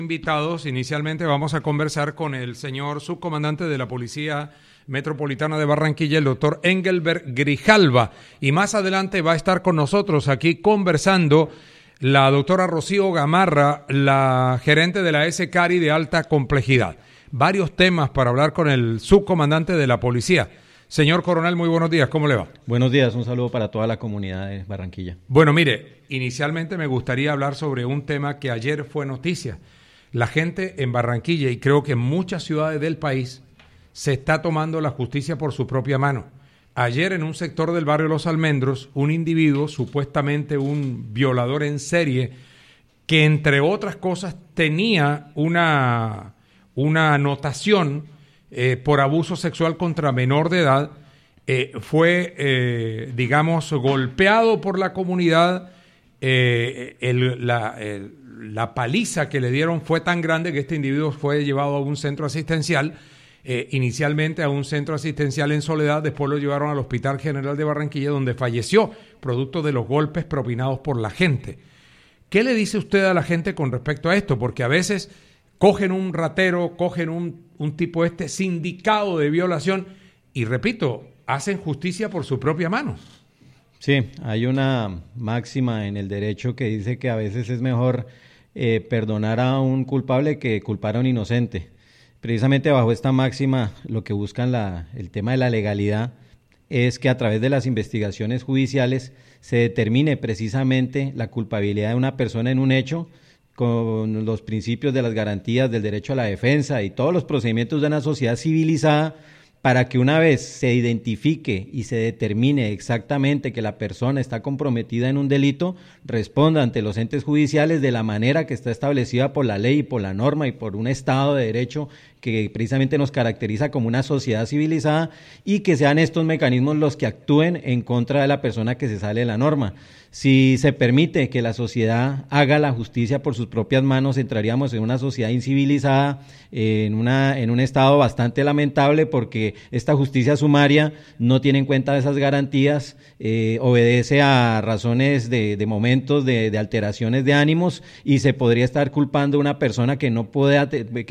Invitados, inicialmente vamos a conversar con el señor subcomandante de la Policía Metropolitana de Barranquilla, el doctor Engelbert Grijalva, y más adelante va a estar con nosotros aquí conversando la doctora Rocío Gamarra, la gerente de la SCARI de alta complejidad. Varios temas para hablar con el subcomandante de la policía. Señor coronel, muy buenos días, ¿cómo le va? Buenos días, un saludo para toda la comunidad de Barranquilla. Bueno, mire, inicialmente me gustaría hablar sobre un tema que ayer fue noticia. La gente en Barranquilla y creo que en muchas ciudades del país se está tomando la justicia por su propia mano. Ayer en un sector del barrio Los Almendros, un individuo, supuestamente un violador en serie, que entre otras cosas tenía una anotación por abuso sexual contra menor de edad, fue, digamos, golpeado por la comunidad. La paliza que le dieron fue tan grande que este individuo fue llevado a un centro asistencial, inicialmente a un centro asistencial en Soledad, después lo llevaron al Hospital General de Barranquilla, donde falleció, producto de los golpes propinados por la gente. ¿Qué le dice usted a la gente con respecto a esto? Porque a veces cogen un ratero, cogen un tipo sindicado de violación y, repito, hacen justicia por su propia mano. Sí, hay una máxima en el derecho que dice que a veces es mejor perdonar a un culpable que culpar a un inocente. Precisamente bajo esta máxima, lo que buscan el tema de la legalidad es que a través de las investigaciones judiciales se determine precisamente la culpabilidad de una persona en un hecho con los principios de las garantías del derecho a la defensa y todos los procedimientos de una sociedad civilizada, para que una vez se identifique y se determine exactamente que la persona está comprometida en un delito, responda ante los entes judiciales de la manera que está establecida por la ley y por la norma y por un Estado de Derecho que precisamente nos caracteriza como una sociedad civilizada, y que sean estos mecanismos los que actúen en contra de la persona que se sale de la norma. Si se permite que la sociedad haga la justicia por sus propias manos, entraríamos en una sociedad incivilizada, en un estado bastante lamentable, porque esta justicia sumaria no tiene en cuenta esas garantías, obedece a razones de momentos de alteraciones de ánimos, y se podría estar culpando a una persona que no pueda,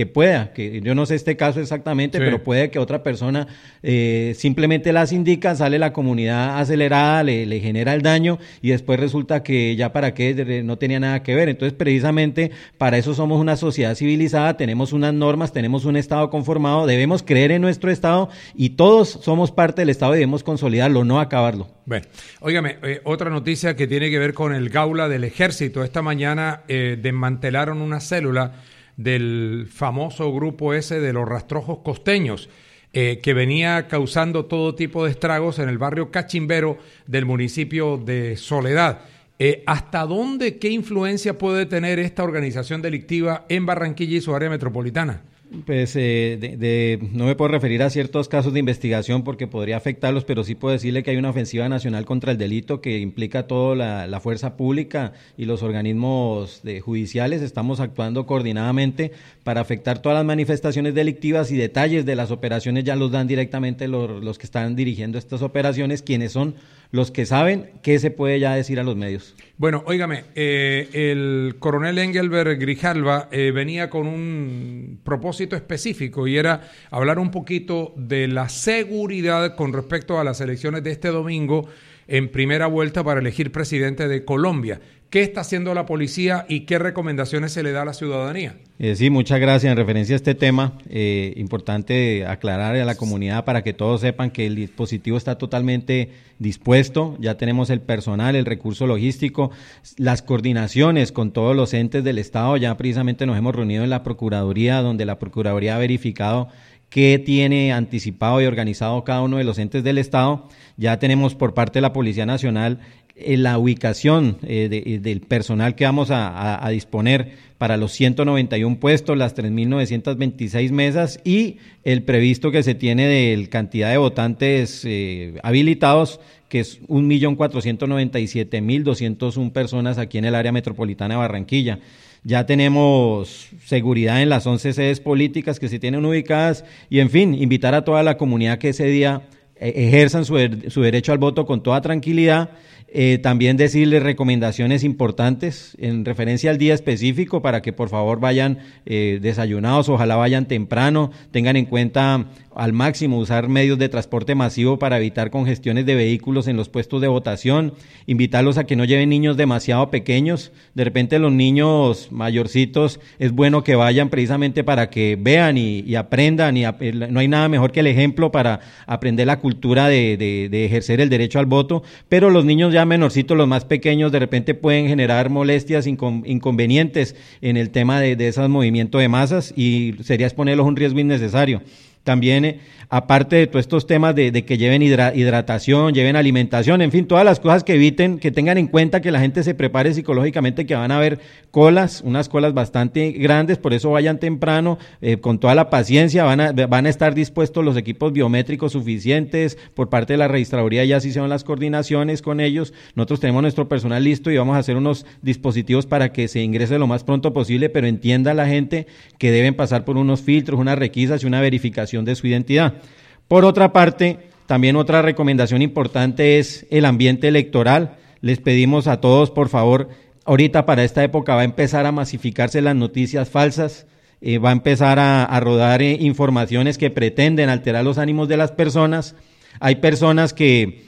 que yo no sé este caso exactamente, sí, pero puede que otra persona simplemente las indica, sale la comunidad acelerada, le genera el daño, y después resulta que ya para qué, no tenía nada que ver. Entonces, precisamente para eso somos una sociedad civilizada, tenemos unas normas, tenemos un Estado conformado, debemos creer en nuestro Estado, y todos somos parte del Estado y debemos consolidarlo, no acabarlo. Bueno, óigame, otra noticia que tiene que ver con el Gaula del Ejército. Esta mañana desmantelaron una célula del famoso grupo ese de los rastrojos costeños, que venía causando todo tipo de estragos en el barrio Cachimbero del municipio de Soledad. ¿Hasta dónde, qué influencia puede tener esta organización delictiva en Barranquilla y su área metropolitana? Pues no me puedo referir a ciertos casos de investigación porque podría afectarlos, pero sí puedo decirle que hay una ofensiva nacional contra el delito que implica toda la fuerza pública y los organismos judiciales. Estamos actuando coordinadamente para afectar todas las manifestaciones delictivas, y detalles de las operaciones ya los dan directamente los que están dirigiendo estas operaciones, quienes son los que saben qué se puede ya decir a los medios. Bueno, óigame, el coronel Engelbert Grijalva venía con un propósito específico, y era hablar un poquito de la seguridad con respecto a las elecciones de este domingo en primera vuelta para elegir presidente de Colombia. ¿Qué está haciendo la policía y qué recomendaciones se le da a la ciudadanía? Sí, muchas gracias. En referencia a este tema, importante aclarar a la comunidad para que todos sepan que el dispositivo está totalmente dispuesto. Ya tenemos el personal, el recurso logístico, las coordinaciones con todos los entes del Estado. Ya precisamente nos hemos reunido en la Procuraduría, donde la Procuraduría ha verificado qué tiene anticipado y organizado cada uno de los entes del Estado. Ya tenemos por parte de la Policía Nacional la ubicación del personal que vamos a disponer para los 191 puestos, las 3.926 mesas, y el previsto que se tiene de cantidad de votantes habilitados, que es 1.497.201 personas aquí en el área metropolitana de Barranquilla. Ya tenemos seguridad en las 11 sedes políticas que se tienen ubicadas, y en fin, invitar a toda la comunidad que ese día ejerzan su derecho al voto con toda tranquilidad. También decirles recomendaciones importantes en referencia al día específico para que por favor vayan desayunados, ojalá vayan temprano, tengan en cuenta al máximo usar medios de transporte masivo para evitar congestiones de vehículos en los puestos de votación, invitarlos a que no lleven niños demasiado pequeños, de repente los niños mayorcitos es bueno que vayan precisamente para que vean y aprendan, no hay nada mejor que el ejemplo para aprender la cultura de ejercer el derecho al voto, pero los niños ya menorcitos, los más pequeños, de repente pueden generar molestias, inconvenientes en el tema de esos movimientos de masas y sería exponerlos a un riesgo innecesario. También, aparte de todos estos temas de que lleven hidratación, lleven alimentación, en fin, todas las cosas que eviten, que tengan en cuenta que la gente se prepare psicológicamente, que van a haber unas colas bastante grandes, por eso vayan temprano, con toda la paciencia, van a estar dispuestos los equipos biométricos suficientes, por parte de la registraduría ya se hicieron las coordinaciones con ellos, nosotros tenemos nuestro personal listo y vamos a hacer unos dispositivos para que se ingrese lo más pronto posible, pero entienda la gente que deben pasar por unos filtros, unas requisas y una verificación de su identidad. Por otra parte, también otra recomendación importante es el ambiente electoral. Les pedimos a todos, por favor, ahorita para esta época va a empezar a masificarse las noticias falsas, va a empezar a rodar informaciones que pretenden alterar los ánimos de las personas. Hay personas que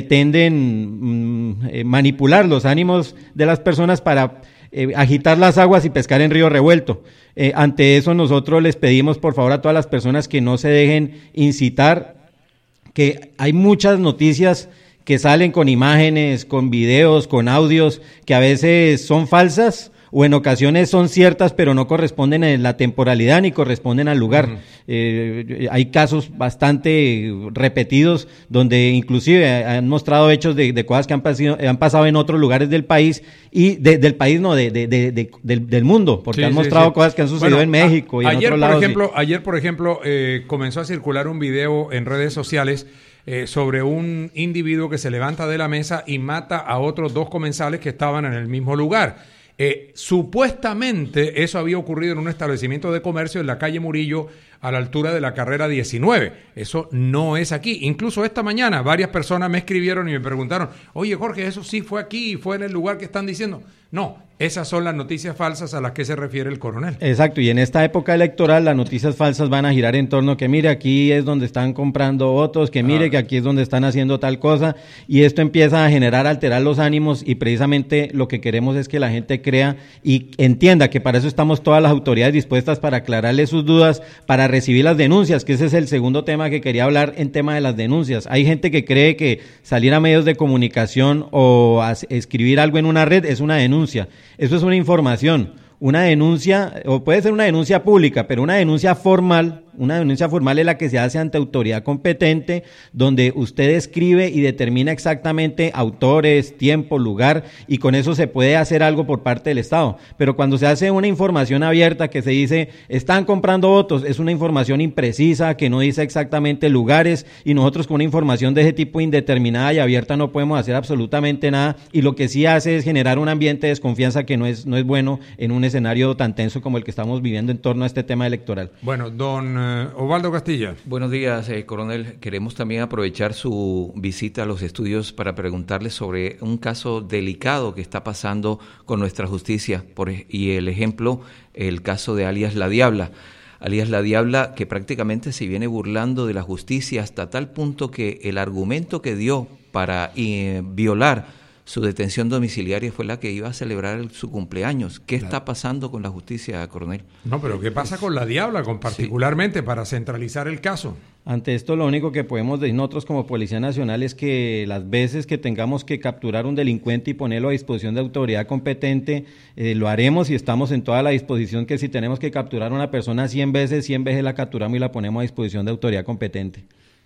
pretenden manipular los ánimos de las personas para agitar las aguas y pescar en río revuelto. Ante eso nosotros les pedimos por favor a todas las personas que no se dejen incitar, que hay muchas noticias que salen con imágenes, con videos, con audios, que a veces son falsas o en ocasiones son ciertas pero no corresponden en la temporalidad ni corresponden al lugar. Hay casos bastante repetidos donde inclusive han mostrado hechos de cosas que han pasado en otros lugares del país y del país no, del mundo, porque han mostrado cosas que han sucedido en México y en otros lados. Ayer, por ejemplo, comenzó a circular un video en redes sociales sobre un individuo que se levanta de la mesa y mata a otros 2 comensales que estaban en el mismo lugar. Supuestamente eso había ocurrido en un establecimiento de comercio en la calle Murillo a la altura de la carrera 19. Eso no es aquí. Incluso esta mañana varias personas me escribieron y me preguntaron, oye Jorge, eso sí fue aquí, fue en el lugar que están diciendo. No, esas son las noticias falsas a las que se refiere el coronel. Exacto, y en esta época electoral las noticias falsas van a girar en torno a que mire, aquí es donde están comprando votos, que mire, que aquí es donde están haciendo tal cosa, y esto empieza a alterar los ánimos, y precisamente lo que queremos es que la gente crea y entienda que para eso estamos todas las autoridades dispuestas para aclararle sus dudas, para recibir las denuncias, que ese es el segundo tema que quería hablar en tema de las denuncias. Hay gente que cree que salir a medios de comunicación o escribir algo en una red es una denuncia. Eso es una información. Una denuncia, o puede ser una denuncia pública, pero una denuncia formal es la que se hace ante autoridad competente, donde usted escribe y determina exactamente autores, tiempo, lugar, y con eso se puede hacer algo por parte del Estado. Pero cuando se hace una información abierta que se dice, están comprando votos, es una información imprecisa, que no dice exactamente lugares, y nosotros con una información de ese tipo indeterminada y abierta no podemos hacer absolutamente nada, y lo que sí hace es generar un ambiente de desconfianza que no es bueno en un escenario tan tenso como el que estamos viviendo en torno a este tema electoral. Bueno, don Osvaldo Castilla. Buenos días, coronel. Queremos también aprovechar su visita a los estudios para preguntarle sobre un caso delicado que está pasando con nuestra justicia y el ejemplo, el caso de alias La Diabla. Alias La Diabla, que prácticamente se viene burlando de la justicia hasta tal punto que el argumento que dio para violar su detención domiciliaria fue la que iba a celebrar su cumpleaños. ¿Qué está pasando con la justicia, coronel? No, pero ¿qué pasa con La Diabla, particularmente para centralizar el caso? Ante esto, lo único que podemos decir nosotros como Policía Nacional es que las veces que tengamos que capturar un delincuente y ponerlo a disposición de autoridad competente, lo haremos y estamos en toda la disposición que si tenemos que capturar a una persona 100 veces la capturamos y la ponemos a disposición de autoridad competente.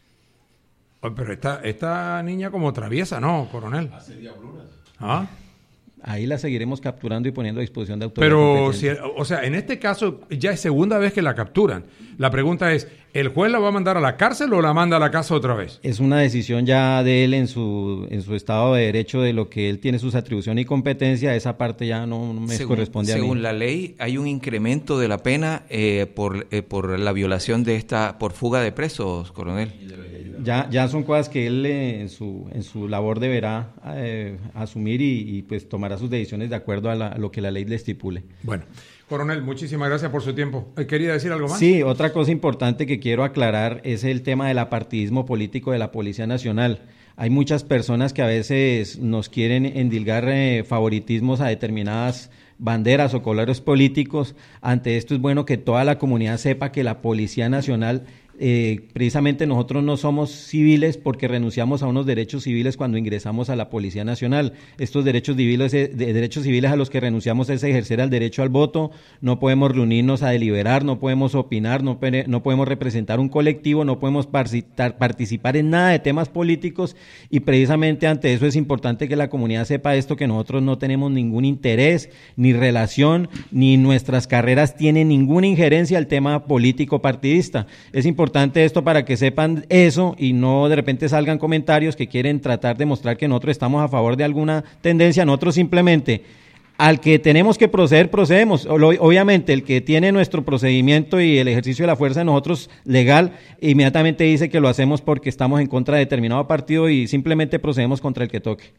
Pero esta niña como traviesa, ¿no, coronel? Hace diabluras. ¿Ah? Ahí la seguiremos capturando y poniendo a disposición de autoridad competente. Pero, en este caso ya es segunda vez que la capturan. La pregunta es, ¿el juez la va a mandar a la cárcel o la manda a la casa otra vez? Es una decisión ya de él en su estado de derecho, de lo que él tiene sus atribuciones y competencia. Esa parte ya no me corresponde a mí. Según la ley, hay un incremento de la pena por la violación de por fuga de presos, coronel. ya son cosas que él en su labor deberá asumir y pues tomará sus decisiones de acuerdo a lo que la ley le estipule. Bueno, coronel, muchísimas gracias por su tiempo. ¿Quería decir algo más? Sí, otra cosa importante que quiero aclarar es el tema del apartidismo político de la Policía Nacional. Hay muchas personas que a veces nos quieren endilgar favoritismos a determinadas banderas o colores políticos. Ante esto es bueno que toda la comunidad sepa que la Policía Nacional, precisamente nosotros no somos civiles porque renunciamos a unos derechos civiles cuando ingresamos a la Policía Nacional. Estos derechos civiles a los que renunciamos es ejercer el derecho al voto, no podemos reunirnos a deliberar, no podemos opinar, no podemos representar un colectivo, no podemos participar en nada de temas políticos, y precisamente ante eso es importante que la comunidad sepa esto, que nosotros no tenemos ningún interés, ni relación, ni nuestras carreras tienen ninguna injerencia al tema político partidista. Es importante esto para que sepan eso y no de repente salgan comentarios que quieren tratar de mostrar que nosotros estamos a favor de alguna tendencia. Nosotros simplemente, al que tenemos que proceder, procedemos. Obviamente, el que tiene nuestro procedimiento y el ejercicio de la fuerza de nosotros legal, inmediatamente dice que lo hacemos porque estamos en contra de determinado partido y simplemente procedemos contra el que toque.